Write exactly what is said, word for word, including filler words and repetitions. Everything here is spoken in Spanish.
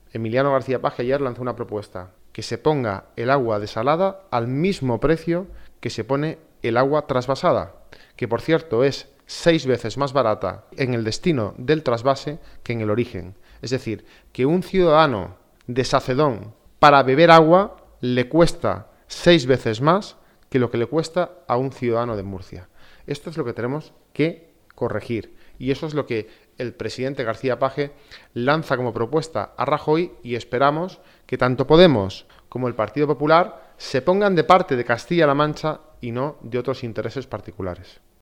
Emiliano García Paje ayer lanzó una propuesta, que se ponga el agua desalada al mismo precio que se pone el agua trasvasada, que por cierto es seis veces más barata en el destino del trasvase que en el origen. Es decir, que un ciudadano de Sacedón para beber agua le cuesta seis veces más que lo que le cuesta a un ciudadano de Murcia. Esto es lo que tenemos que corregir y eso es lo que el presidente García Paje lanza como propuesta a Rajoy y esperamos que tanto Podemos como el Partido Popular se pongan de parte de Castilla-La Mancha y no de otros intereses particulares.